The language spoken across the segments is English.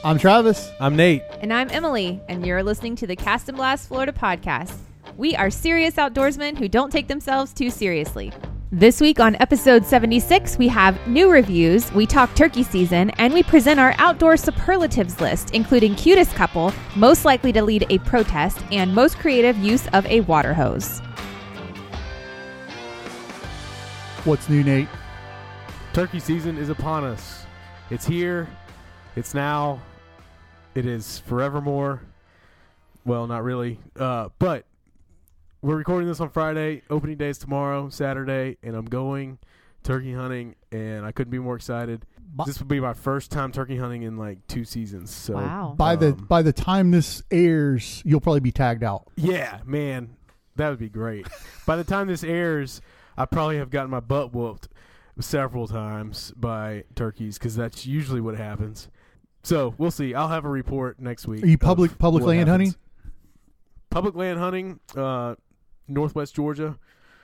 I'm Travis. I'm Nate. And I'm Emily, and you're listening to the Cast and Blast Florida podcast. We are serious outdoorsmen who don't take themselves too seriously. This week on episode 76, we have new reviews, we talk turkey season, and we present our outdoor superlatives list, including cutest couple, most likely to lead a protest, and most creative use of a water hose. What's new, Nate? Turkey season is upon us. It's here. It's now. It is forevermore. Well, not really. But we're recording this on Friday. Opening day is tomorrow, Saturday, and I'm going turkey hunting, and I couldn't be more excited. This will be my first time turkey hunting in like 2 seasons. So wow. By the time this airs, you'll probably be tagged out. Yeah, man, that would be great. By the time this airs, I probably have gotten my butt whooped several times by turkeys because that's usually what happens. So we'll see. I'll have a report next week. Are you public land hunting? Public land hunting, Northwest Georgia.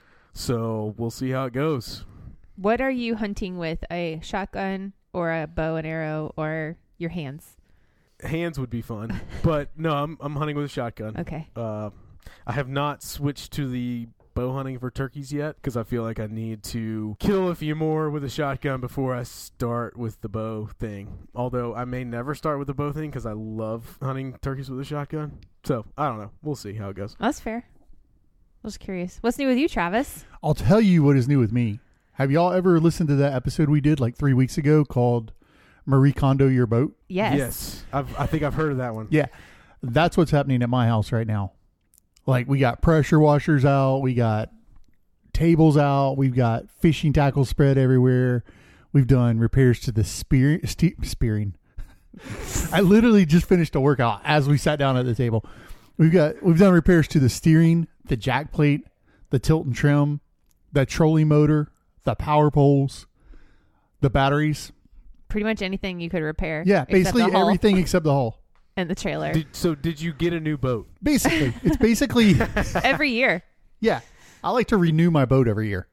So we'll see how it goes. What are you hunting with, a shotgun or a bow and arrow or your hands? Hands would be fun, but no, I'm hunting with a shotgun. Okay. I have not switched to the bow hunting for turkeys yet because I feel like I need to kill a few more with a shotgun before I start with the bow thing. Although I may never start with the bow thing because I love hunting turkeys with a shotgun. So I don't know. We'll see how it goes. That's fair. I was curious. What's new with you, Travis? I'll tell you what is new with me. Have y'all ever listened to that episode we did like 3 weeks ago called Marie Kondo Your Boat? Yes. I think I've heard of that one. Yeah. That's what's happening at my house right now. Like, we got pressure washers out. We got tables out. We've got fishing tackles spread everywhere. We've done repairs to the spearing. I literally just finished a workout as we sat down at the table. We've done repairs to the steering, the jack plate, the tilt and trim, the trolling motor, the power poles, the batteries. Pretty much anything you could repair. Yeah, basically everything except the hull. And the trailer. Did you get a new boat? Basically. It's basically... Every year. Yeah. I like to renew my boat every year.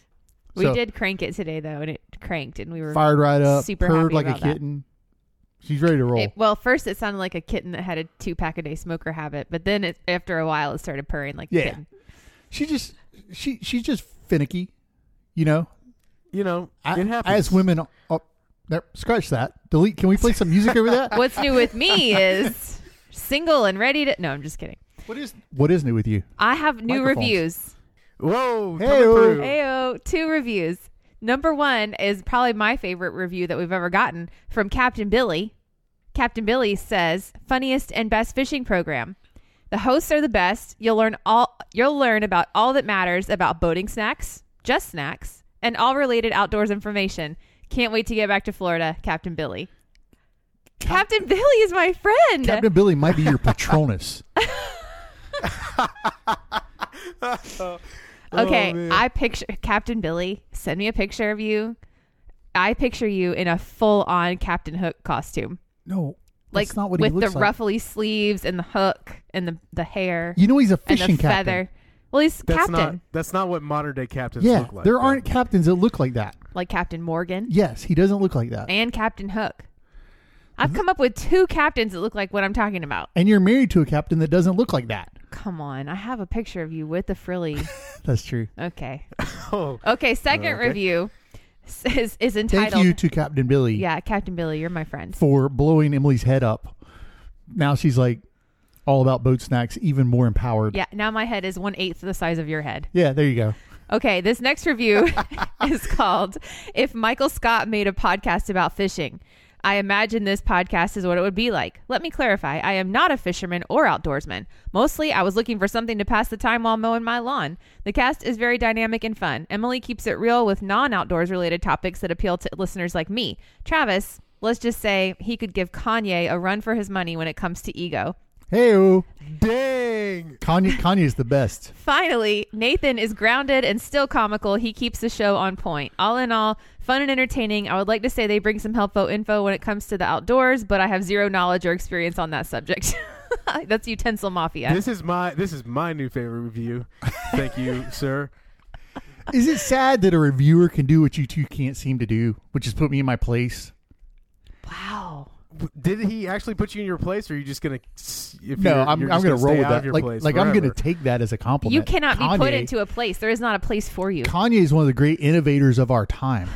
We did crank it today, though, and it cranked, and we were fired right up, super purred happy like about a kitten. She's ready to roll. Well, first it sounded like a kitten that had a 2-pack-a-day smoker habit, but then after a while it started purring like a kitten. She's just finicky, you know? It happens. As women... There, scratch that. Delete. Can we play some music over that? What's new with me is single and ready to... No, I'm just kidding. What is new with you? I have new reviews. Whoa. Heyo. 2 reviews. Number 1 is probably my favorite review that we've ever gotten from Captain Billy. Captain Billy says, funniest and best fishing program. The hosts are the best. You'll learn about all that matters about boating snacks, just snacks, and all related outdoors information. Can't wait to get back to Florida, Captain Billy. Captain Billy is my friend. Captain Billy might be your Patronus. Okay, I picture Captain Billy. Send me a picture of you. I picture you in a full-on Captain Hook costume. No, that's not what he looks like. With the ruffly sleeves and the hook and the hair. You know he's a fishing and the captain. Feather. Well, he's captain. That's not what modern day captains look like. There aren't captains that look like that. Like Captain Morgan. Yes, he doesn't look like that. And Captain Hook. I've come up with 2 captains that look like what I'm talking about. And you're married to a captain that doesn't look like that. Come on. I have a picture of you with the frilly. That's true. Okay. Oh. Okay, second review is entitled... Thank you to Captain Billy. Yeah, Captain Billy, you're my friend. For blowing Emily's head up. Now she's like all about boat snacks, even more empowered. Yeah, now my head is 1/8 the size of your head. Yeah, there you go. Okay, this next review is called If Michael Scott Made a Podcast About Fishing. I imagine this podcast is what it would be like. Let me clarify. I am not a fisherman or outdoorsman. Mostly, I was looking for something to pass the time while mowing my lawn. The cast is very dynamic and fun. Emily keeps it real with non-outdoors related topics that appeal to listeners like me. Travis, let's just say he could give Kanye a run for his money when it comes to ego. Hey-o. Dang. Kanye's the best. Finally, Nathan is grounded and still comical. He keeps the show on point. All in all, fun and entertaining. I would like to say they bring some helpful info when it comes to the outdoors, but I have zero knowledge or experience on that subject. That's Utensil Mafia. This is my new favorite review. Thank you, sir. Is it sad that a reviewer can do what you two can't seem to do, which is put me in my place? Wow. did he actually put you in your place, or are you just gonna? No, I'm going to roll with that. Like I'm going to forever? take that as a compliment. You cannot be put Kanye- into a place. There is not a place for you. Kanye is one of the great innovators of our time.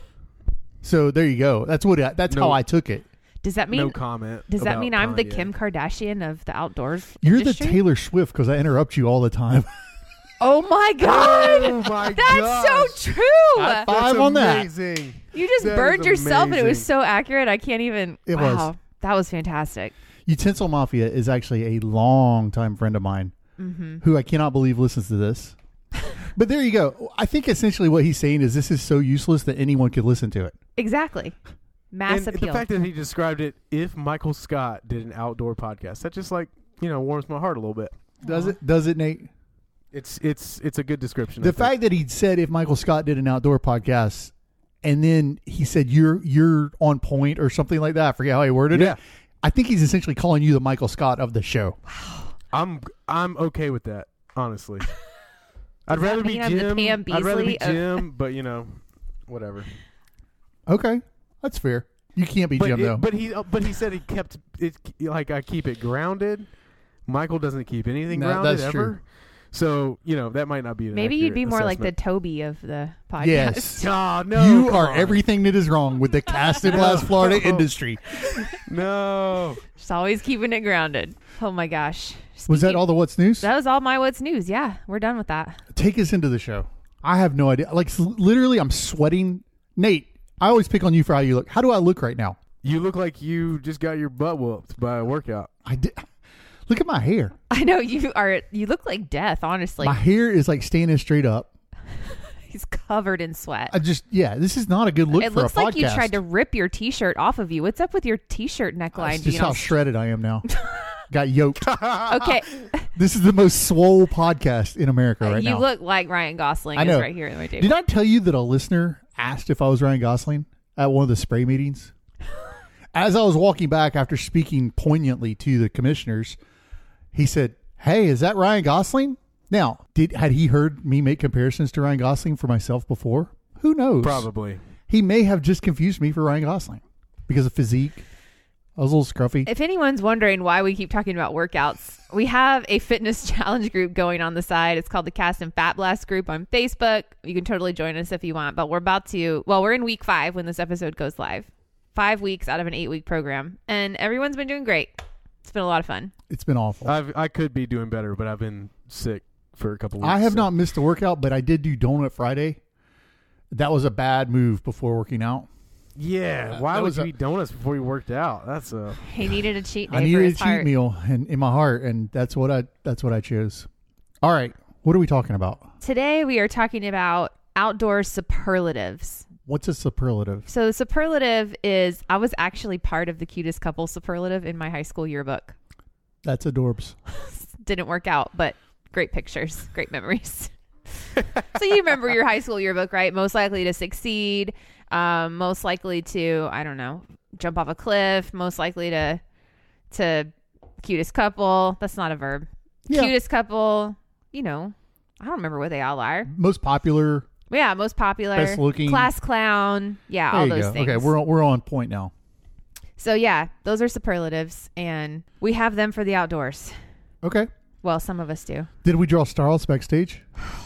So there you go. That's how I took it. Does that mean? No comment. Does that about mean I'm the Kanye. Kim Kardashian of the outdoors? You're industry? the Taylor Swift because I interrupt you all the time. Oh my god! Oh my That's gosh. so true. High five That's on that. amazing. You just That burned is yourself, and it was amazing. so accurate. I can't even. It wow, was. that was fantastic. Utensil Mafia is actually a long-time friend of mine who I cannot believe listens to this. But there you go. I think essentially what he's saying is this is so useless that anyone could listen to it. Exactly. Mass And appeal. the fact that he described it, if Michael Scott did an outdoor podcast, that just warms my heart a little bit. Does it? Does it, Nate? It's a good description. The fact that he said if Michael Scott did an outdoor podcast, and then he said you're on point or something like that. I forget how he worded Yeah. it. I think he's essentially calling you the Michael Scott of the show. I'm okay with that, honestly. I'd that rather be mean I'm the Jim. Pam I'd rather be Beasley of- Jim, but whatever. Okay, that's fair. You can't be Jim though. But he said he kept it like I keep it grounded. Michael doesn't keep anything No, grounded that's ever. true. So that might not be an Maybe you'd be accurate more like the assessment. Toby of the podcast. Yes. Oh, no, You come are on. everything that is wrong with the Casted Blast Florida industry. No. Just always keeping it grounded. Oh my gosh. Was that Speaking- all the what's news? That was all my what's news. Yeah, we're done with that. Take us into the show. I have no idea. Like literally, I'm sweating. Nate, I always pick on you for how you look. How do I look right now? You look like you just got your butt whooped by a workout. I did. Look at my hair. I know you are. You look like death. Honestly, My hair is like standing straight up. he's covered in sweat. This is not a good look It for looks a podcast. like you tried to rip your T-shirt off of you. What's up with your T-shirt neckline? That's just being how all- shredded I am now. Got yoked. Okay, This is the most swole podcast in America right you now. look like Ryan Gosling I is know. right here in my table. Did I tell you that a listener asked if I was Ryan Gosling at one of the spray meetings? As I was walking back after speaking poignantly to the commissioners, he said, "Hey, is that Ryan Gosling?" Now, had he heard me make comparisons to Ryan Gosling for myself before? Who knows? Probably. He may have just confused me for Ryan Gosling because of physique. I was a little scruffy. If anyone's wondering why we keep talking about workouts, we have a fitness challenge group going on the side. It's called the Cast and Fat Blast group on Facebook. You can totally join us if you want, but we're in week 5 when this episode goes live. 5 weeks out of an 8-week program, and everyone's been doing great. It's been a lot of fun. It's been awful. I could be doing better, but I've been sick for a couple weeks. I have so- not missed a workout, but I did do Donut Friday. That was a bad move before working out. Yeah. Why that would was you a- eat donuts before you worked out? That's a. He needed a cheat day I for needed a his cheat heart. meal in my heart, and that's what I chose. All right, what are we talking about? Today we are talking about outdoor superlatives. What's a superlative? So the superlative is, I was actually part of the cutest couple superlative in my high school yearbook. That's adorbs. Didn't work out, but great pictures, great memories. So you remember your high school yearbook, right? Most likely to succeed, most likely to, I don't know, jump off a cliff, most likely to cutest couple. That's not a verb. Yeah. Cutest couple, I don't remember what they all are. Most popular. Yeah, most popular, Best looking. class clown. Yeah, There all you those go. things. Okay, we're on point now. So yeah, those are superlatives, and we have them for the outdoors. Okay. Well, some of us do. Did we draw Starless backstage?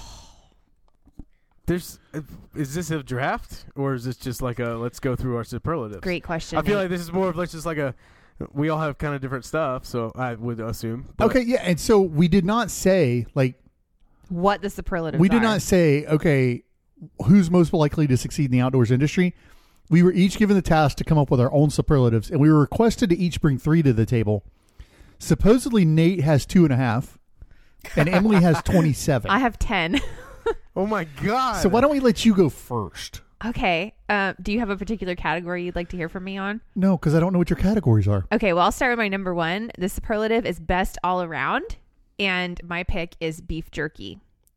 Is this a draft, or is this just like a let's go through our superlatives? Great question. I feel Nate. like this is more of like just like a. We all have kind of different stuff, so I would assume. but- Okay, yeah, and so we did not say what the superlatives we did are. not say okay, who's most likely to succeed in the outdoors industry. We were each given the task to come up with our own superlatives, and we were requested to each bring 3 to the table. Supposedly, Nate has 2.5, and Emily has 27. I have 10. Oh my god! So why don't we let you go first? Okay. Do you have a particular category you'd like to hear from me on? No, because I don't know what your categories are. Okay, well, I'll start with my number 1. The superlative is best all around, and my pick is beef jerky.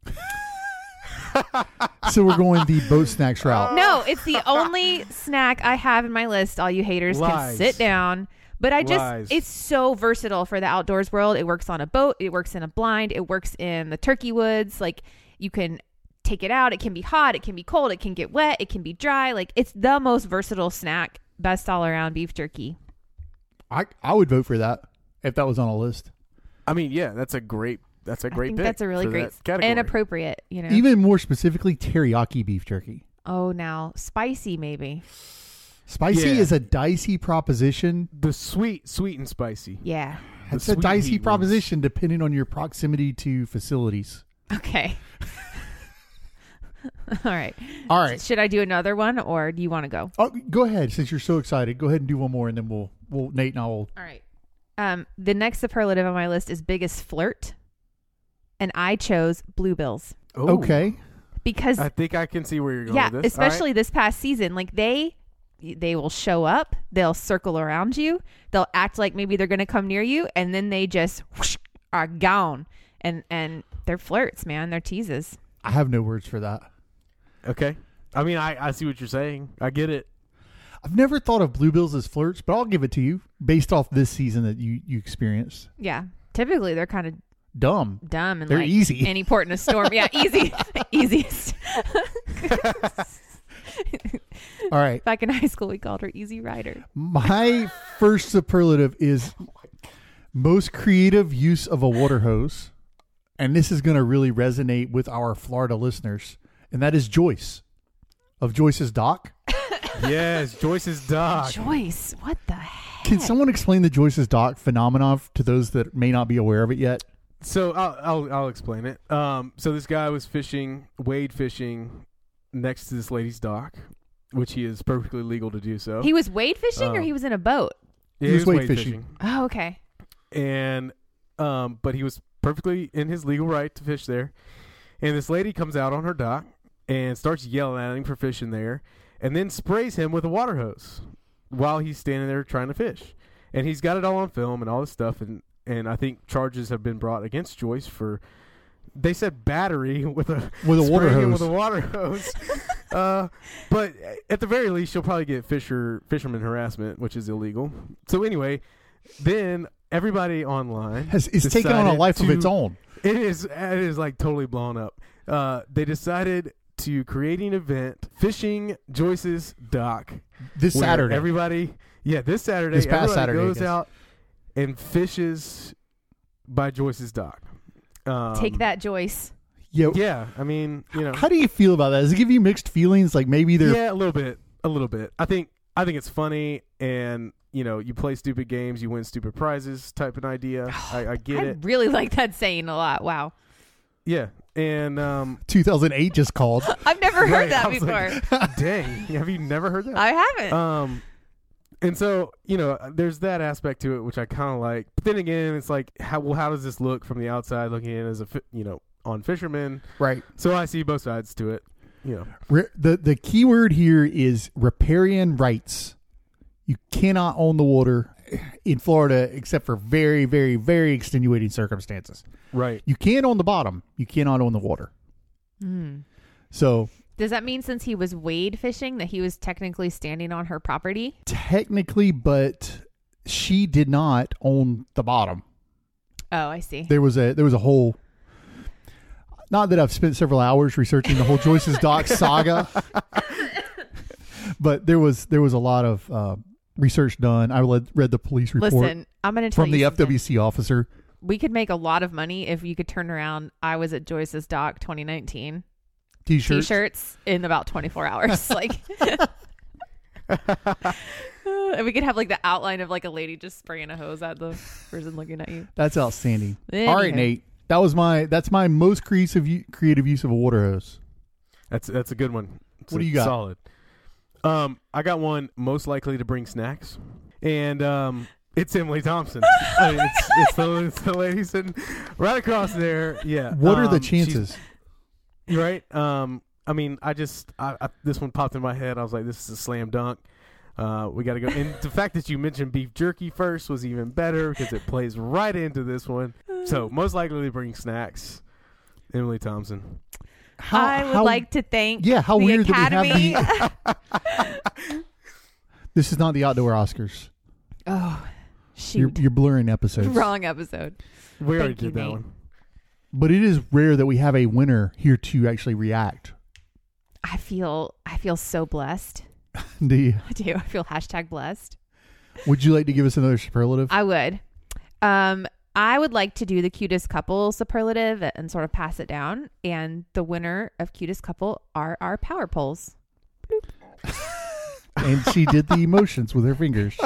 So we're going the boat snacks route. No, it's the only snack I have in my list. All you haters Lies. can sit down. But Lies. it's so versatile for the outdoors world. It works on a boat. It works in a blind. It works in the turkey woods. Like, you can take it out. It can be hot. It can be cold. It can get wet. It can be dry. Like, it's the most versatile snack. Best all around beef jerky. I would vote for that if that was on a list. I mean, yeah, that's a great I think pick. that's a really for great that category. and appropriate. You know. Even more specifically, teriyaki beef jerky. Oh, now spicy maybe. Spicy Yeah. is a dicey proposition. The sweet and spicy. Yeah. The It's a sweet dicey heat proposition depending on your proximity to facilities. Okay. All right. All right. Should I do another one, or do you want to go? Oh, go ahead. Since you're so excited, go ahead and do one more, and then we'll Nate and I will. All right. The next superlative on my list is biggest flirt, and I chose Bluebills Ooh. Okay. because I think I can see where you're going yeah, with this. especially this past season, like they will show up, they'll circle around you, they'll act like maybe they're going to come near you, and then they just whoosh, are gone, and they're flirts, man, they're teases. I have no words for that. Okay. I mean, I see what you're saying. I get it. I've never thought of Bluebills as flirts, but I'll give it to you based off this season that you experienced. Yeah, typically they're kind of Dumb. dumb and They're like easy. any port in a storm. Yeah, easy, easiest. All right. Back in high school, we called her Easy Rider. My first superlative is most creative use of a water hose. And this is going to really resonate with our Florida listeners. And that is Joyce of Joyce's Dock. Yes, Joyce's dock. Joyce, what the heck? Can someone explain the Joyce's Dock phenomenon to those that may not be aware of it yet? So I'll explain it. So this guy was wade fishing next to this lady's dock, which he is perfectly legal to do so. He was wade fishing, or he was in a boat? Yeah, he was wade fishing. Oh, okay. And but he was perfectly in his legal right to fish there. And this lady comes out on her dock and starts yelling at him for fishing there, and then sprays him with a water hose while he's standing there trying to fish. And he's got it all on film and all this stuff, and I think charges have been brought against Joyce for, they said battery with a water spraying him hose. with a water hose. But at the very least, she'll probably get fisherman harassment, which is illegal. So anyway, then everybody online It's taken on a decided life of to- its own. It is like totally blown up. They decided to create an event, fishing Joyce's dock. This where Saturday. This Saturday, This past everybody Saturday, goes I guess. out and fishes by Joyce's dock. Take that, Joyce. Yeah, I mean, How do you feel about that? Does it give you mixed feelings? Like maybe they're yeah, a little bit. I think it's funny, and you play stupid games, you win stupid prizes, type of idea. I get I it. really like that saying a lot. Wow. Yeah, and 2008 just called. I've never heard Right, that I was before. like, dang, have you never heard that? I haven't. And so, there's that aspect to it, which I kind of like. But then again, it's like, how does this look from the outside looking in as on fishermen? Right. So I see both sides to it. The key word here is riparian rights. You cannot own the water in Florida except for very, very, very extenuating circumstances. Right. You can own the bottom. You cannot own the water. So Does that mean since he was wade fishing that he was technically standing on her property? technically, but she did not own the bottom. Oh, I see. There was a whole. Not that I've spent several hours researching the whole Joyce's Dock saga, but there was a lot of research done. I read the police report Listen, I'm going to tell from the you something. FWC officer. We could make a lot of money if you could turn around. I was at Joyce's Dock 2019. T-shirts in about 24 hours. Like, and we could have like the outline of like a lady just spraying a hose at the person looking at you. That's outstanding. Anyhow. All right, Nate. That's my most creative use of a water hose. That's a good one. What do you got? Solid. I got one most likely to bring snacks, and it's Emily Thompson. I mean, it's the lady sitting right across there. Yeah. What are the chances? You're right. I mean, I this one popped in my head. I was like, this is a slam dunk. We got to go. And the fact that you mentioned beef jerky first was even better because it plays right into this one. So most likely to bring snacks, Emily Thompson. I would like to thank how the weird Academy. that we have This is not the outdoor Oscars. Oh, shoot. You're blurring episodes. Wrong episode. We already Thank you, did that Nate. one. But it is rare that we have a winner here to actually react. I feel so blessed. Do you? I do. I feel #blessed. Would you like to give us another superlative? I would. I would like to do the cutest couple superlative and sort of pass it down. And the winner of cutest couple are our power poles. And she did the emotions with her fingers.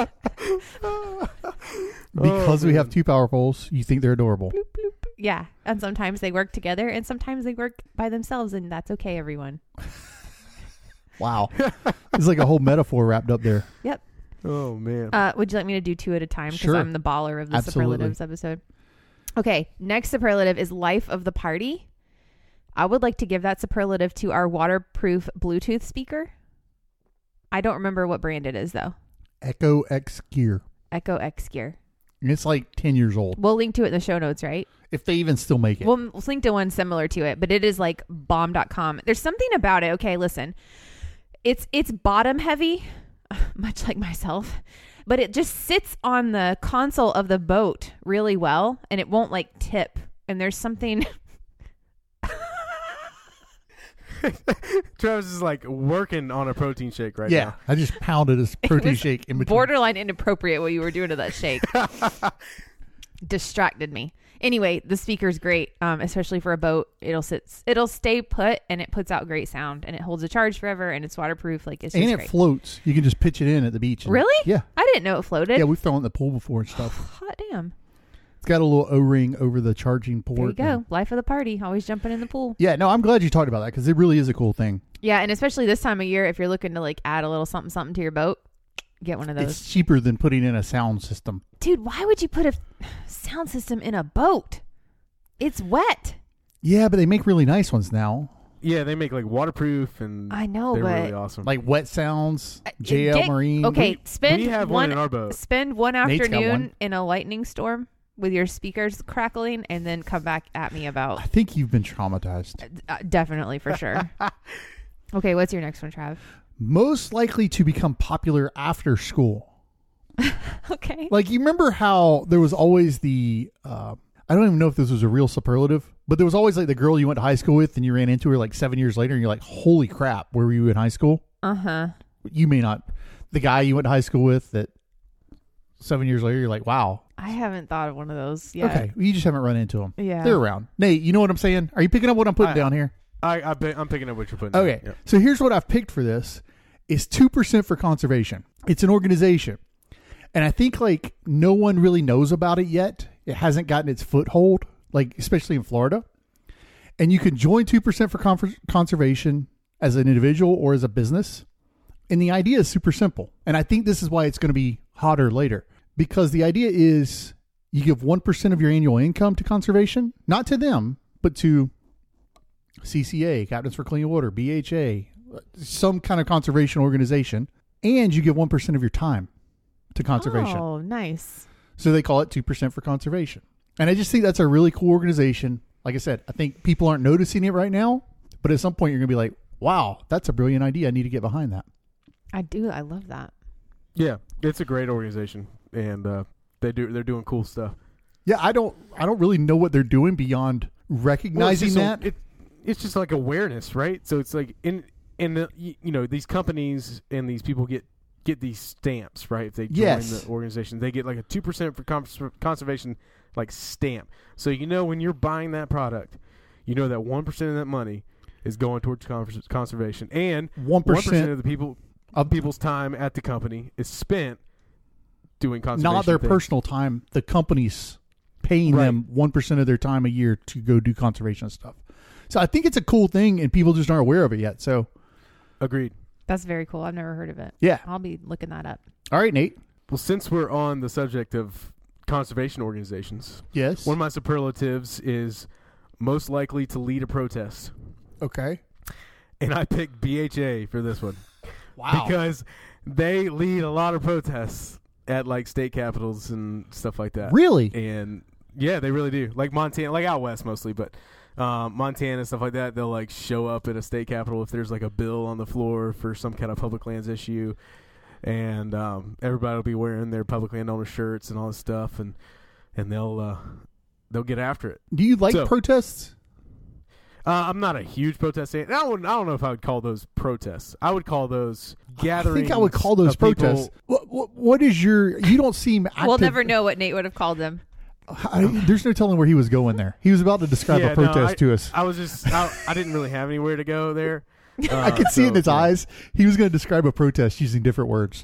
Because we have two power poles, you think they're adorable. Bloop, bloop. Yeah. And sometimes they work together and sometimes they work by themselves. And that's okay, everyone. Wow. It's like a whole metaphor wrapped up there. Yep. Oh, man. Would you like me to do two at a time? Because Sure. I'm the baller of the Absolutely. superlatives episode. Okay. Next superlative is life of the party. I would like to give that superlative to our waterproof Bluetooth speaker. I don't remember what brand it is, though. Echo X Gear. Echo X Gear. It's like 10 years old. We'll link to it in the show notes, right? If they even still make it. We'll link to one similar to it, but it is like bomb.com. There's something about it. Okay, listen. It's bottom heavy, much like myself, but it just sits on the console of the boat really well and it won't like tip. And there's something Travis is like working on a protein shake right yeah, now. I just pounded a protein was shake in between. borderline inappropriate what you were doing to that shake. Distracted me. Anyway, the speaker's great, especially for a boat. It'll stay put and it puts out great sound and it holds a charge forever and it's waterproof. Like it's just And it great. floats. You can just pitch it in at the beach. and- Really? Yeah. I didn't know it floated. Yeah, we've thrown it in the pool before and stuff. Hot damn. It's got a little O-ring over the charging port. There you go. and- Life of the party. Always jumping in the pool. Yeah, no, I'm glad you talked about that because it really is a cool thing. Yeah, and especially this time of year, if you're looking to like add a little something to your boat, get one of those. It's cheaper than putting in a sound system. Dude, why would you put a sound system in a boat? It's wet. Yeah, but they make really nice ones now. Yeah, they make like waterproof and I know, they're but really awesome. Like Wet Sounds, JL Marine. Okay, spend we have one in our boat. Spend one Nate's got afternoon one. in a lightning storm with your speakers crackling, and then come back at me about I think you've been traumatized. definitely for sure. Okay, what's your next one, Trav? Most likely to become popular after school. Okay. Like, you remember how there was always the, I don't even know if this was a real superlative, but there was always like the girl you went to high school with and you ran into her like 7 years later and you're like, holy crap, where were you in high school? Uh-huh. You may not. The guy you went to high school with that 7 years later, you're like, wow. I haven't thought of one of those yet. Okay. You just haven't run into them. Yeah. They're around. Nate, you know what I'm saying? Are you picking up what I'm putting down here? I'm picking up what you're putting Okay. down. Yep. So here's what I've picked for this is 2% for conservation. It's an organization. And I think like no one really knows about it yet. It hasn't gotten its foothold, like especially in Florida. And you can join 2% for conservation as an individual or as a business. And the idea is super simple. And I think this is why it's going to be hotter later. Because the idea is you give 1% of your annual income to conservation, not to them, but to CCA, Captains for Clean Water, BHA, some kind of conservation organization, and you give 1% of your time to conservation. Oh, nice. So they call it 2% for conservation. And I just think that's a really cool organization. Like I said, I think people aren't noticing it right now, but at some point you're going to be like, wow, that's a brilliant idea. I need to get behind that. I do. I love that. Yeah, it's a great organization, and they're doing cool stuff. Yeah, I don't really know what they're doing beyond recognizing that. It's just like awareness, right? So it's like in the these companies and these people get these stamps, right? If they join Yes. the organization, they get like a 2% for conservation like stamp. So when you're buying that product, you know that 1% of that money is going towards conservation, and 1% of the people's time at the company is spent doing conservation. Not their things. personal time. The company's paying them 1% of their time a year to go do conservation stuff. So I think it's a cool thing, and people just aren't aware of it yet. So, Agreed. That's very cool. I've never heard of it. yeah. I'll be looking that up. All right, Nate. Well, since we're on the subject of conservation organizations, Yes. one of my superlatives is most likely to lead a protest. Okay. And I picked BHA for this one. Wow. Because they lead a lot of protests at like state capitals and stuff like that. Really? And yeah, they really do. Like Montana, like out west mostly, but Montana and stuff like that, they'll like show up at a state capitol if there's like a bill on the floor for some kind of public lands issue. And everybody will be wearing their public landowner shirts and all this stuff, and they'll get after it. Do you like So- protests? I'm not a huge protest fan. I don't know if I would call those protests. I would call those gatherings. I think I would call those of people- protests. What is your? You don't seem active. We'll never know what Nate would have called them. There's no telling where he was going there. He was about to describe a protest to us. I was just. I didn't really have anywhere to go there. I could see in his eyes. He was going to describe a protest using different words.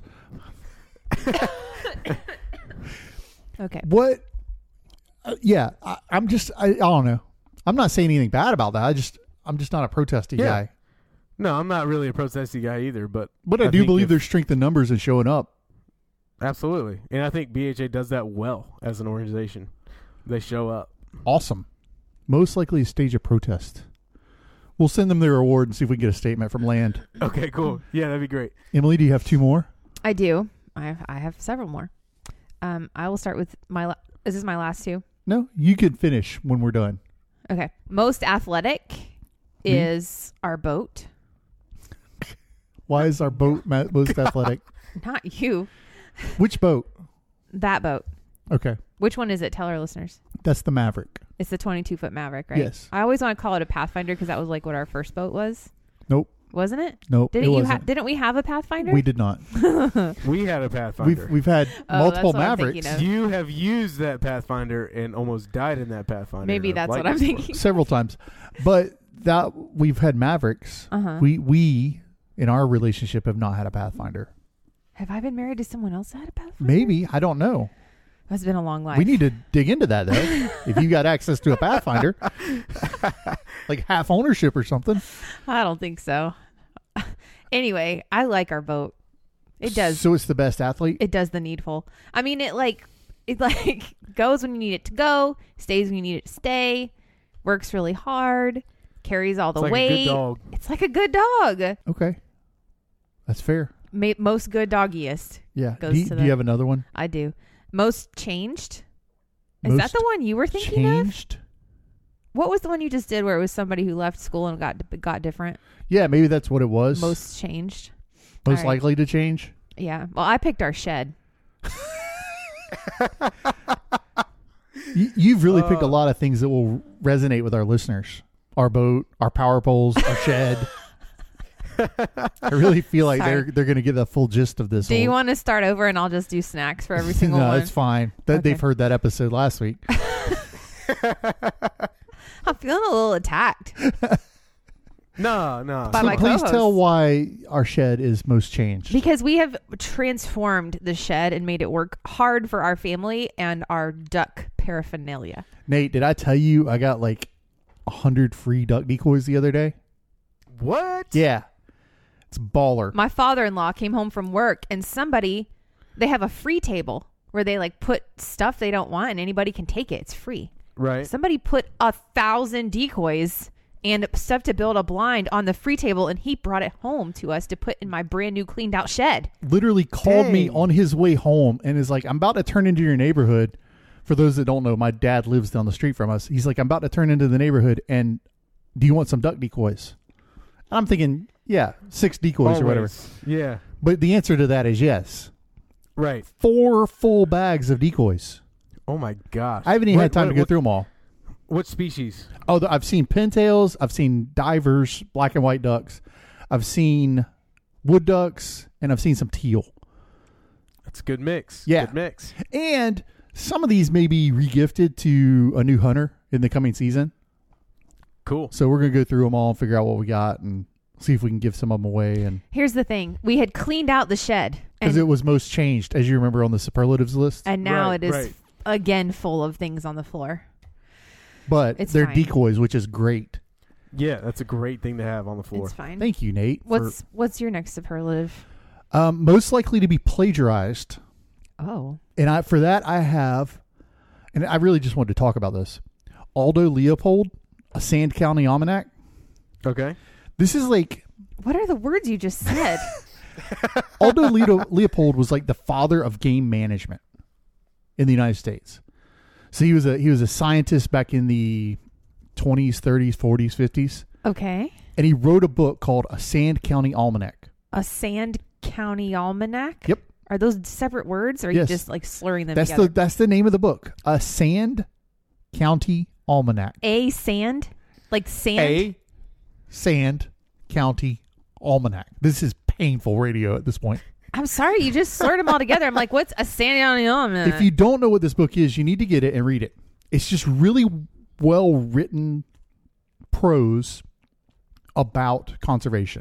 Okay. What? Yeah, I'm just. I don't know. I'm not saying anything bad about that. I'm just not a protesty guy. No, I'm not really a protesty guy either. But I do believe there's strength in numbers and showing up. Absolutely, and I think BHA does that well as an organization. They show up. Awesome. Most likely to stage a protest. We'll send them their award and see if we can get a statement from Land. Okay, cool. Yeah, that'd be great. Emily, do you have 2 more? I do. I have several more. I will start with is this my last 2? No, you can finish when we're done. Okay. Most athletic is our boat. Why is our boat most athletic? Not you. Which boat? That boat. Okay. Which one is it? Tell our listeners. That's the Maverick. It's the 22-foot Maverick, right? Yes. I always want to call it a Pathfinder because that was like what our first boat was. Nope. Wasn't it? Nope. Didn't we have a Pathfinder? We did not. We had a Pathfinder. We've had multiple that's what I'm Mavericks thinking of. You have used that Pathfinder and almost died in that Pathfinder. Maybe that's what I'm thinking. several times, but that we've had Mavericks. Uh-huh. We in our relationship have not had a Pathfinder. Have I been married to someone else that had a Pathfinder? Maybe, I don't know. That's been a long life. We need to dig into that though. If you got access to a Pathfinder, like half ownership or something. I don't think so. Anyway, I like our boat. It does. So it's the best athlete. It does the needful. I mean, it goes when you need it to go, stays when you need it to stay, works really hard, carries all the It's like weight. a good dog. It's like a good dog. Okay, that's fair. Most good doggiest. Yeah. Goes Do to you the- have another one? I do. Most changed. Is that Most the one you were thinking of? changed? What was the one you just did where it was somebody who left school and got different? Yeah, maybe that's what it was. Most changed. Most all right. likely to change. Yeah. Well, I picked our shed. You've really picked a lot of things that will resonate with our listeners. Our boat, our power poles, our shed. I really feel like Sorry. they're going to get the full gist of this. Do you want to start over and I'll just do snacks for every single no, one? it's fine. That Okay. They've heard that episode last week. I'm feeling a little attacked. No. By So my please co-host. tell why our shed is most changed. Because we have transformed the shed and made it work hard for our family and our duck paraphernalia. Nate, did I tell you I got like 100 free duck decoys the other day? What? Yeah. It's baller. My father-in-law came home from work and they have a free table where they like put stuff they don't want and anybody can take it. It's free. Right. Somebody put 1,000 decoys and stuff to build a blind on the free table and he brought it home to us to put in my brand new cleaned out shed. Literally called me Dang. on his way home and is like, I'm about to turn into your neighborhood. For those that don't know, my dad lives down the street from us. He's like, I'm about to turn into the neighborhood and do you want some duck decoys? And I'm thinking, yeah, 6 decoys or whatever. Always. Yeah. But the answer to that is yes. Right. 4 full bags of decoys. Oh my gosh. I haven't even had time to go through them all. What species? Oh, I've seen pintails. I've seen divers, black and white ducks. I've seen wood ducks, and I've seen some teal. That's a good mix. Yeah. Good mix. And some of these may be regifted to a new hunter in the coming season. Cool. So we're going to go through them all and figure out what we got and see if we can give some of them away. And Here's the thing. We had cleaned out the shed because and, it was most changed, as you remember on the superlatives list. and now Right, it is right. again full of things on the floor. But It's they're fine. decoys, which is great. Yeah, that's a great thing to have on the floor. It's fine. Thank you, Nate. What's your next superlative? Most likely to be plagiarized. Oh. And for that, I have, and I really just wanted to talk about this. Aldo Leopold, a Sand County Almanac. Okay. This is like, What are the words you just said? Aldo Leopold was like the father of game management in the United States. So he was a scientist back in the 20s, 30s, 40s, 50s. Okay. And he wrote a book called A Sand County Almanac. A Sand County Almanac? Yep. Are those separate words or are Yes. you just like slurring them That's together? the name of the book. A Sand County Almanac. A Sand? Like sand? A, Sand County Almanac. This is painful radio at this point. I'm sorry, you just sort them all together. I'm like, what's a sand county almanac? If you don't know what this book is, you need to get it and read it. It's just really well written prose about conservation.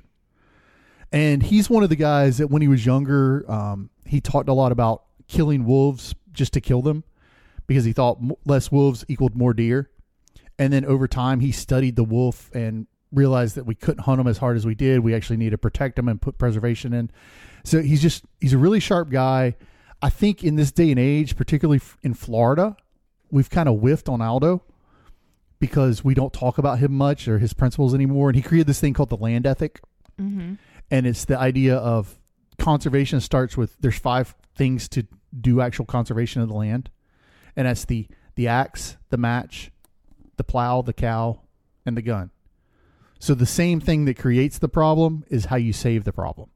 And he's one of the guys that when he was younger, he talked a lot about killing wolves just to kill them because he thought less wolves equaled more deer. And then over time, he studied the wolf and realized that we couldn't hunt them as hard as we did. We actually need to protect them and put preservation in. So he's a really sharp guy. I think in this day and age, particularly in Florida, we've kind of whiffed on Aldo because we don't talk about him much or his principles anymore. And he created this thing called the land ethic. Mm-hmm. And it's the idea of conservation starts with, there's 5 things to do actual conservation of the land. And that's the axe, the match, the plow, the cow, and the gun. So the same thing that creates the problem is how you save the problem.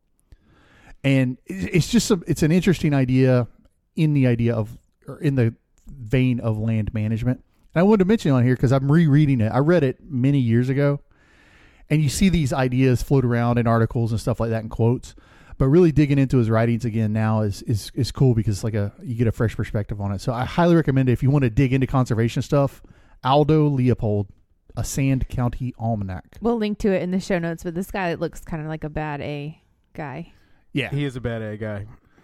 And it's just it's an interesting idea in the vein of land management. And I wanted to mention it on here because I'm rereading it. I read it many years ago, and you see these ideas float around in articles and stuff like that in quotes. But really digging into his writings again now is cool because you get a fresh perspective on it. So I highly recommend it if you want to dig into conservation stuff. Aldo Leopold, A Sand County Almanac. We'll link to it in the show notes, but this guy looks kind of like a bad A guy. Yeah. He is a bad A guy.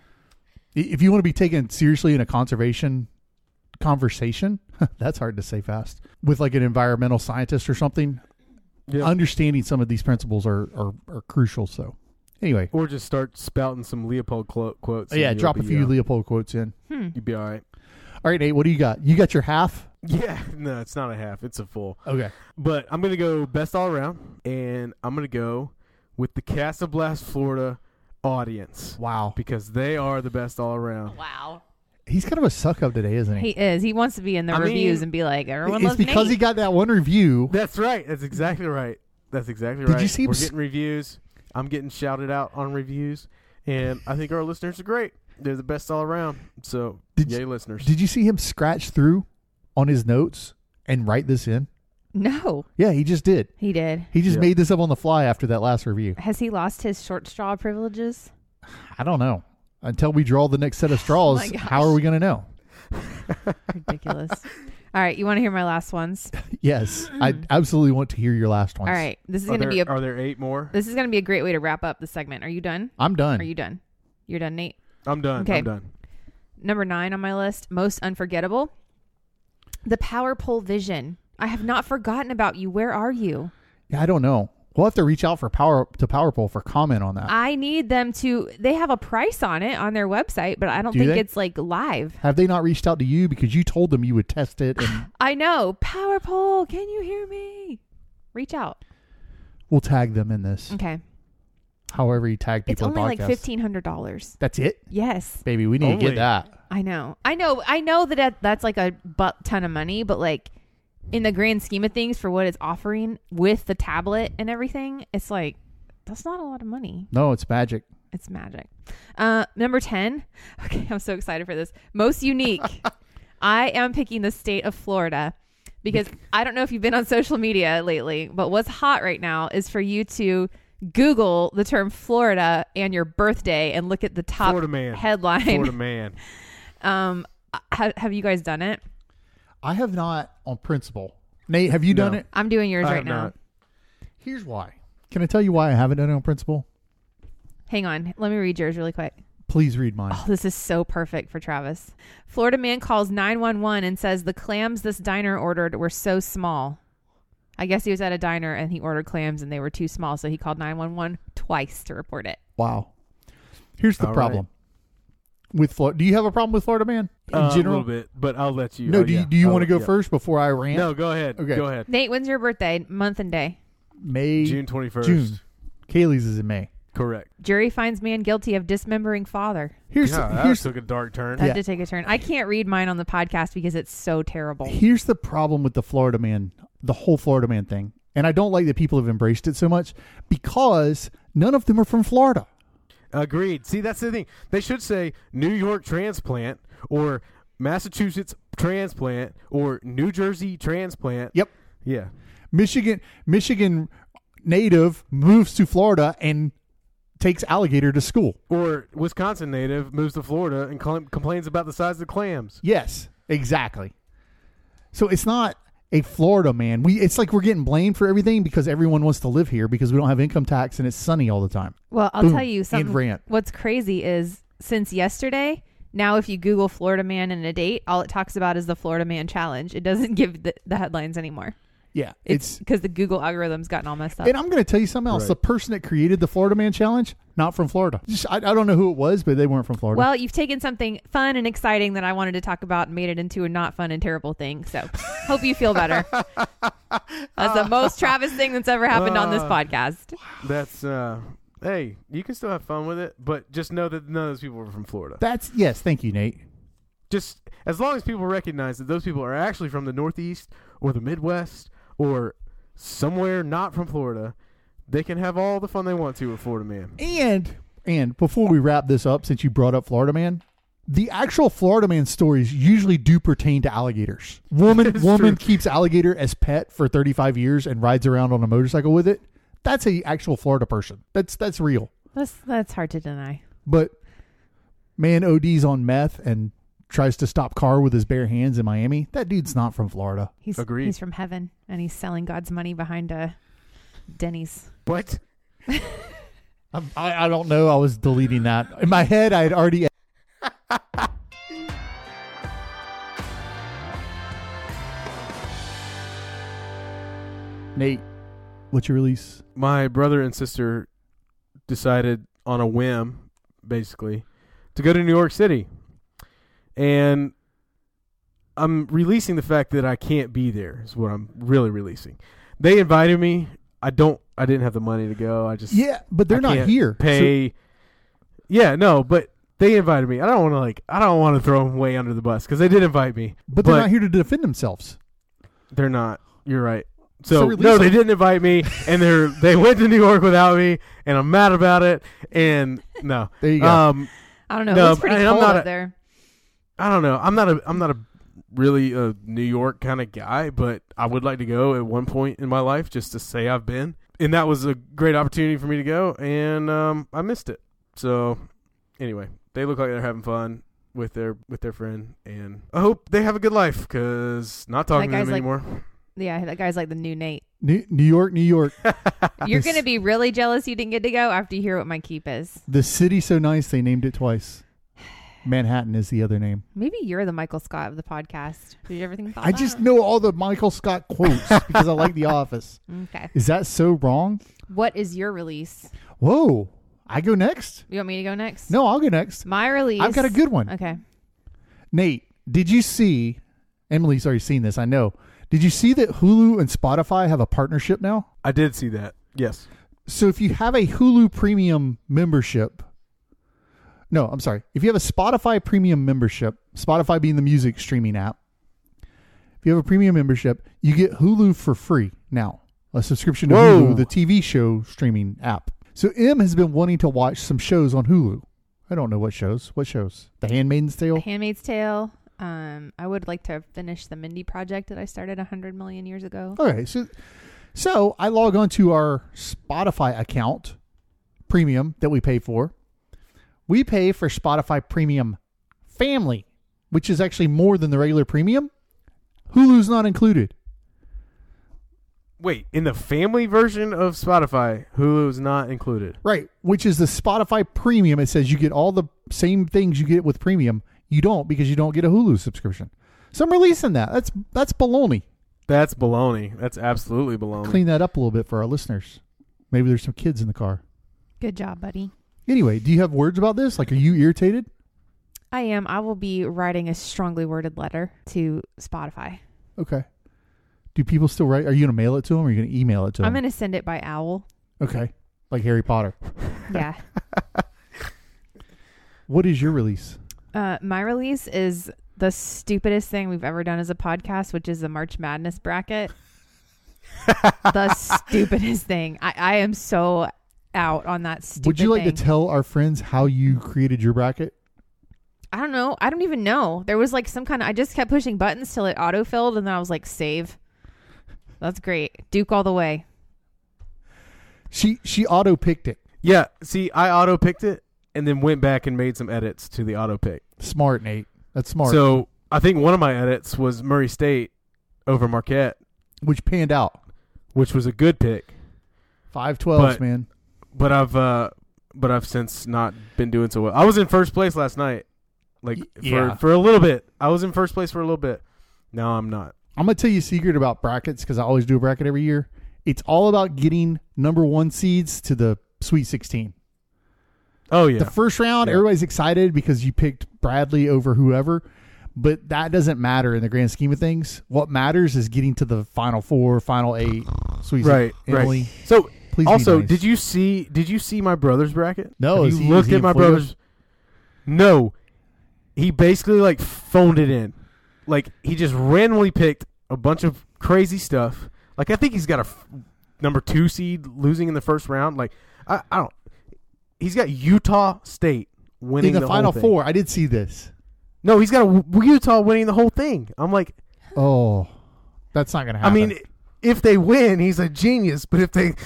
If you want to be taken seriously in a conservation conversation, that's hard to say fast, with like an environmental scientist or something, understanding some of these principles are crucial. So anyway. Or just start spouting some Leopold quotes. Yeah, drop a few Leopold quotes in. You'd be all right. All right, Nate, what do you got? You got your half? Yeah, no, it's not a half. It's a full. Okay. But I'm going to go best all around, and I'm going to go with the Casa Blast, Florida audience. Wow. Because they are the best all around. Wow. He's kind of a suck up today, isn't he? He is. He wants to be in the reviews and be like, everyone loves It's because Nate. he got that one review. That's right. That's exactly right. Did you see him We're getting reviews. I'm getting shouted out on reviews, and I think our listeners are great. They're the best all around. So, yay, listeners. Did you see him scratch through on his notes and write this in? No. Yeah, he just did. He did. He just made this up on the fly after that last review. Has he lost his short straw privileges? I don't know. Until we draw the next set of straws, my gosh. how are we going to know? Ridiculous. All right, you want to hear my last ones? Yes, I absolutely want to hear your last ones. All right, this is going to be Are there 8 more? This is going to be a great way to wrap up the segment. Are you done? I'm done. Are you done? You're done, Nate? I'm done. Okay. I'm done. Number 9 on my list, most unforgettable. The Power Pole Vision. I have not forgotten about you. Where are you? Yeah, I don't know. We'll have to reach out to PowerPole for comment on that. I need them to. They have a price on it on their website, but I don't Do think they? it's like live. Have they not reached out to you because you told them you would test it? And I know. Power Pole, can you hear me? Reach out. we'll tag them in this. Okay. However you tag It's people in only podcasts. like $1,500. That's it? Yes. Baby, we need to Only. get that. I know that that's like a ton of money, but like in the grand scheme of things for what it's offering with the tablet and everything, it's like, that's not a lot of money. No, it's magic. It's magic. Number 10. Okay, I'm so excited for this. Most unique. I am picking the state of Florida because I don't know if you've been on social media lately, but what's hot right now is for you to Google the term Florida and your birthday and look at the top Florida man. headline. Florida man. Have you guys done it? I have not on principle. Nate, have you No. done it? I'm doing yours I right have now. not. Here's why. Can I tell you why I haven't done it on principle? Hang on. Let me read yours really quick. Please read mine. Oh, this is so perfect for Travis. Florida man calls 911 and says the clams this diner ordered were so small. I guess he was at a diner and he ordered clams and they were too small, so he called 911 twice to report it. Wow. Here's the All problem with Florida. Do you have a problem with Florida man in A general? little bit, but I'll let you. No, oh, do yeah. you Oh, want to go yeah. first before I rant? No, go ahead. Okay. Go ahead. Nate, when's your birthday? Month and day. May. June 21st. June. Kaylee's is in May. Correct. Jury finds man guilty of dismembering father. Here's That took a dark turn. That Yeah. did take a turn. I can't read mine on the podcast because it's so terrible. Here's the problem with the Florida man, the whole Florida man thing. And I don't like that people have embraced it so much because none of them are from Florida. Agreed. See, that's the thing. They should say New York transplant or Massachusetts transplant or New Jersey transplant. Yep. Yeah. Michigan native moves to Florida and takes alligator to school. Or Wisconsin native moves to Florida and complains about the size of the clams. Yes, exactly. So it's not a Florida man. It's like we're getting blamed for everything because everyone wants to live here because we don't have income tax and it's sunny all the time. Well, I'll Boom. tell you something. And rant. What's crazy is since yesterday, now if you Google Florida man and a date, all it talks about is the Florida man challenge. It doesn't give the headlines anymore. Yeah, It's because the Google algorithm's gotten all messed up. And I'm going to tell you something else. Right. The person that created the Florida Man Challenge, not from Florida. I don't know who it was, but they weren't from Florida. Well, you've taken something fun and exciting that I wanted to talk about and made it into a not fun and terrible thing. So hope you feel better. That's the most Travis thing that's ever happened on this podcast. That's, hey, you can still have fun with it, but just know that none of those people were from Florida. Yes, thank you, Nate. Just as long as people recognize that those people are actually from the Northeast or the Midwest or somewhere not from Florida, they can have all the fun they want to with Florida Man. And before we wrap this up, since you brought up Florida Man, the actual Florida Man stories usually do pertain to alligators. Woman true. keeps alligator as pet for 35 years and rides around on a motorcycle with it. That's a actual Florida person. That's real. That's hard to deny. But man ODs on meth and tries to stop car with his bare hands in Miami. That dude's not from Florida. Agreed. He's from heaven, and he's selling God's money behind a Denny's. What? I don't know. I was deleting that. In my head, I had already... Nate, what's your release? My brother and sister decided on a whim, basically, to go to New York City. And I'm releasing the fact that I can't be there is what I'm really releasing. They invited me. I didn't have the money to go. Yeah, but they're not here. Pay. Yeah, no, but they invited me. I don't want to throw them way under the bus because they did invite me. But they're not here to defend themselves. They're not. You're right. So no, they didn't invite me, and they went to New York without me, and I'm mad about it. And no, there you go. I don't know. No, It's pretty and cold I'm not up there. I don't know. I'm not a really a New York kind of guy, but I would like to go at one point in my life just to say I've been. And that was a great opportunity for me to go, and I missed it. So anyway, they look like they're having fun with their friend, and I hope they have a good life because not talking to them anymore. Yeah, that guy's like the new Nate. New York. You're going to be really jealous you didn't get to go after you hear what my keep is. The city's so nice they named it twice. Manhattan is the other name. Maybe you're the Michael Scott of the podcast. Did you ever think about I that? just know all the Michael Scott quotes because I like The Office. Okay. Is that so wrong? What is your release? Whoa. I go next? You want me to go next? No, I'll go next. My release. I've got a good one. Okay. Nate, did you see, Emily's already seen this, I know. Did you see that Hulu and Spotify have a partnership now? I did see that. Yes. So if you have a Hulu premium membership, no, I'm sorry. If you have a Spotify premium membership, Spotify being the music streaming app, if you have a premium membership, you get Hulu for free now. A subscription to Whoa. Hulu, the TV show streaming app. So M has been wanting to watch some shows on Hulu. I don't know what shows. What shows? The Handmaid's Tale? Handmaid's Tale. I would like to finish the Mindy Project that I started 100 million years ago. Okay, so I log on to our Spotify account, premium, that we pay for. We pay for Spotify Premium Family, which is actually more than the regular premium. Hulu's not included. Wait, in the family version of Spotify, Hulu's not included. Right, which is the Spotify Premium. It says you get all the same things you get with premium. You don't because you don't get a Hulu subscription. So I'm releasing that. That's baloney. That's baloney. That's absolutely baloney. Clean that up a little bit for our listeners. Maybe there's some kids in the car. Good job, buddy. Anyway, do you have words about this? Like, are you irritated? I am. I will be writing a strongly worded letter to Spotify. Okay. Do people still write? Are you going to mail it to them or are you going to email it to them? I'm going to send it by owl. Okay. Like Harry Potter. Yeah. What is your release? My release is the stupidest thing we've ever done as a podcast, which is the March Madness bracket. The stupidest thing. I am so out on that stupid Would you like thing. to tell our friends how you created your bracket? I don't know. I don't even know. There was like some kind of... I just kept pushing buttons till it autofilled, and then I was like, save. That's great. Duke all the way. She auto picked it. Yeah. See, I auto picked it and then went back and made some edits to the auto pick. Smart, Nate. That's smart. So I think one of my edits was Murray State over Marquette, which panned out. which was a good pick. 5-12s, man. But I've since not been doing so well. I was in first place last night, for a little bit. I was in first place for a little bit. Now I'm not. I'm gonna tell you a secret about brackets because I always do a bracket every year. It's all about getting number 1 seeds to the Sweet 16. Oh yeah. The first round, everybody's excited because you picked Bradley over whoever, but that doesn't matter in the grand scheme of things. What matters is getting to the Final 4, Final 8, Sweet 16. Right. Emily, So please. also, be nice. did you see my brother's bracket? No, Have is you he- looked is he at my in Florida? brother's? No, he basically phoned it in. He just randomly picked a bunch of crazy stuff. I think he's got a number 2 seed losing in the first round. I don't. He's got Utah State winning in the Final whole thing. 4? I did see this. No, he's got Utah winning the whole thing. I'm like, Oh, that's not gonna happen. I mean, if they win, he's a genius. But if they,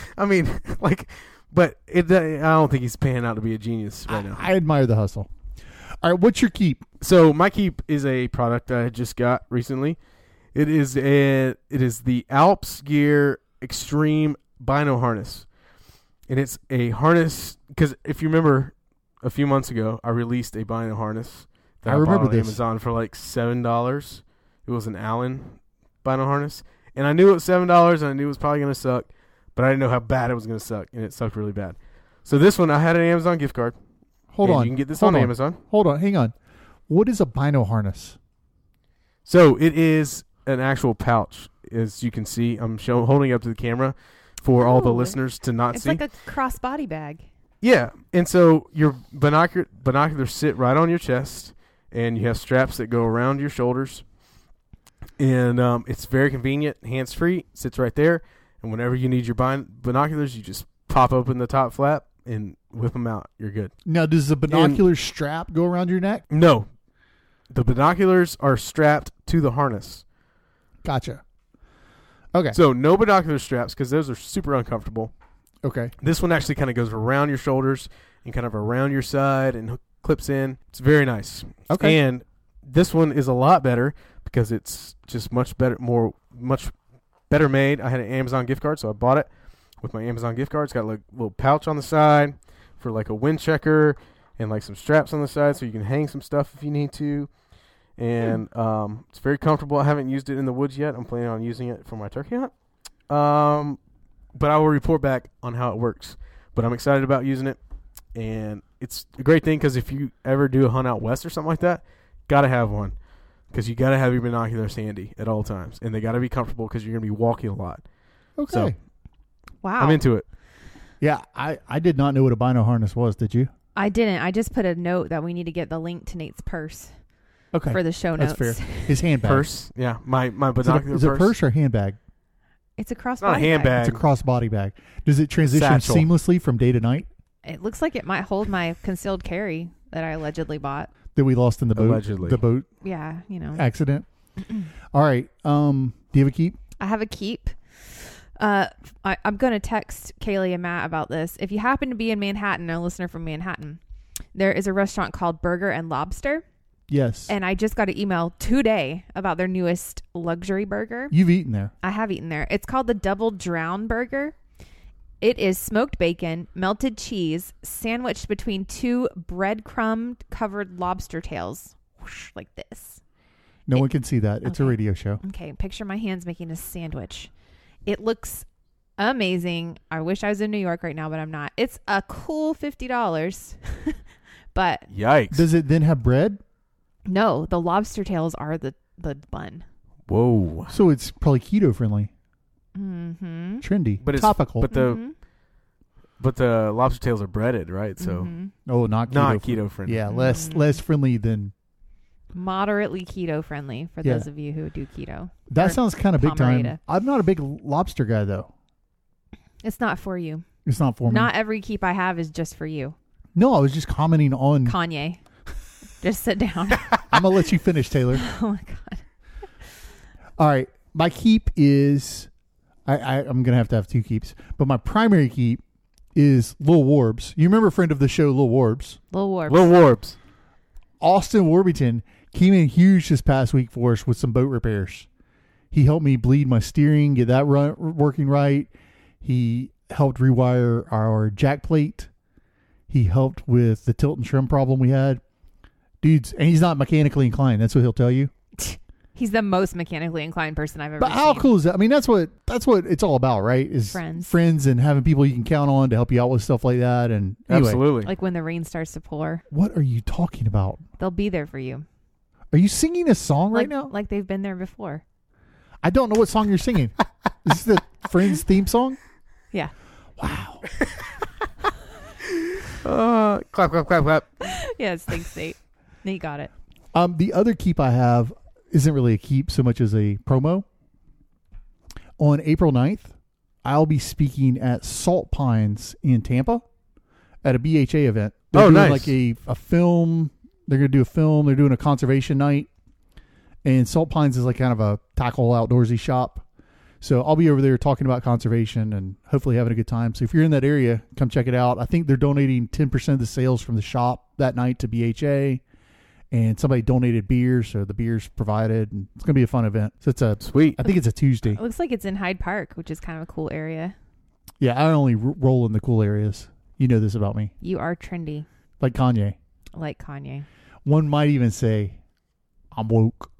but I don't think he's panning out to be a genius right now. I admire the hustle. All right, what's your keep? So my keep is a product I just got recently. It is the Alps Gear Extreme Bino harness, and it's a harness because if you remember, a few months ago I released a Bino harness that I bought remember on this. Amazon for $7. It was an Allen Bino harness, and I knew it was $7, and I knew it was probably going to suck, but I didn't know how bad it was going to suck, and it sucked really bad. So this one, I had an Amazon gift card. Hold and on. you can get this Hold on Amazon. Hold on. Hang on. What is a bino harness? So it is an actual pouch, as you can see. I'm holding it up to the camera for all the Oh. listeners to not It's see. like a crossbody bag. Yeah, and so your binoculars sit right on your chest, and you have straps that go around your shoulders, and it's very convenient, hands-free, sits right there, and whenever you need your binoculars, you just pop open the top flap and whip them out. You're good. Now, does the binocular strap go around your neck? No, the binoculars are strapped to the harness. Gotcha. Okay. So no binocular straps because those are super uncomfortable. Okay. This one actually kind of goes around your shoulders and kind of around your side and clips in. It's very nice. Okay. And this one is a lot better because it's just much better made. I had an Amazon gift card, so I bought it with my Amazon gift card. It's got a little pouch on the side for a wind checker and some straps on the side so you can hang some stuff if you need to. And it's very comfortable. I haven't used it in the woods yet. I'm planning on using it for my turkey hunt. But I will report back on how it works. But I'm excited about using it. And it's a great thing because if you ever do a hunt out west or something like that, got to have one. Because you got to have your binoculars handy at all times. And they got to be comfortable because you're going to be walking a lot. Okay. So Wow. I'm into it. Yeah, I did not know what a bino harness was. Did you? I didn't. I just put a note that we need to get the link to Nate's purse Okay. for the show notes. That's fair. His handbag. Purse. Yeah. My Is it binocular is it a purse or a handbag? It's a crossbody It's not a bag. handbag. It's a crossbody bag. Does it transition Satchel. seamlessly from day to night It looks like it might hold my concealed carry that I allegedly bought. that we lost in the boat? Allegedly. The boat Yeah, accident. All right. Do you have a keep? I have a keep. I'm going to text Kaylee and Matt about this. If you happen to be in Manhattan, a listener from Manhattan, there is a restaurant called Burger and Lobster. Yes. And I just got an email today about their newest luxury burger. You've eaten there. I have eaten there. It's called the Double Drown Burger. It is smoked bacon, melted cheese, sandwiched between 2 breadcrumb covered lobster tails. Whoosh, like this. No one can see that. It's a Okay. radio show. Okay, picture my hands making a sandwich. It looks amazing. I wish I was in New York right now, but I'm not. It's a cool $50. But Yikes. Does it then have bread? no, the lobster tails are the bun. Whoa. So it's probably keto friendly, Mm-hmm. trendy, But it's topical. But the lobster tails are breaded, right? So oh, not keto. not keto friendly. Yeah, less friendly than. Moderately keto friendly for Yeah. those of you who do keto. That Or sounds kind of big time. Pomerita. I'm not a big lobster guy though. It's not for you. It's not for me. Not every keep I have is just for you. No, I was just commenting on. Kanye. Just sit down. I'm gonna let you finish, Taylor. Oh my God. All right, my keep is I'm going to have 2 keeps. But my primary keep is Lil Warbs. You remember a friend of the show, Lil Warbs? Lil Warbs. Lil Warbs. Austin Warburton came in huge this past week for us with some boat repairs. He helped me bleed my steering, get that working right. He helped rewire our jack plate. He helped with the tilt and trim problem we had. Dudes, and he's not mechanically inclined. That's what he'll tell you. He's the most mechanically inclined person I've ever But seen. how cool is that? I mean, that's what it's all about, right? Is friends and having people you can count on to help you out with stuff like that. And anyway, Absolutely. Like when the rain starts to pour. What are you talking about? They'll be there for you. Are you singing a song right now? Like they've been there before. I don't know what song you're singing. Is this the Friends theme song? Yeah. Wow. Clap, clap, clap, clap. Yes, thanks, Nate. Nate got it. The other keep I have isn't really a keep so much as a promo. On April 9th, I'll be speaking at Salt Pines in Tampa at a BHA event. They're doing nice. Like a film. They're going to do a film. They're doing a conservation night. And Salt Pines is like kind of a tackle outdoorsy shop. So I'll be over there talking about conservation and hopefully having a good time. So if you're in that area, come check it out. I think they're donating 10% of the sales from the shop that night to BHA. And somebody donated beer, so the beer's provided. And it's going to be a fun event. So it's Sweet. I think it's a Tuesday. It looks like it's in Hyde Park, which is kind of a cool area. Yeah, I only roll in the cool areas. You know this about me. You are trendy. Like Kanye. Like Kanye. One might even say, I'm woke.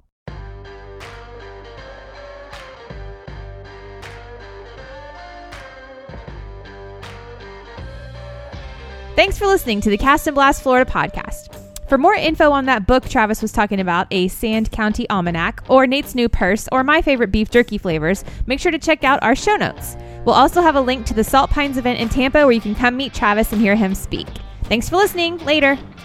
Thanks for listening to the Cast and Blast Florida podcast. For more info on that book Travis was talking about, A Sand County Almanac, or Nate's new purse, or my favorite beef jerky flavors, make sure to check out our show notes. We'll also have a link to the Salt Pines event in Tampa where you can come meet Travis and hear him speak. Thanks for listening. Later.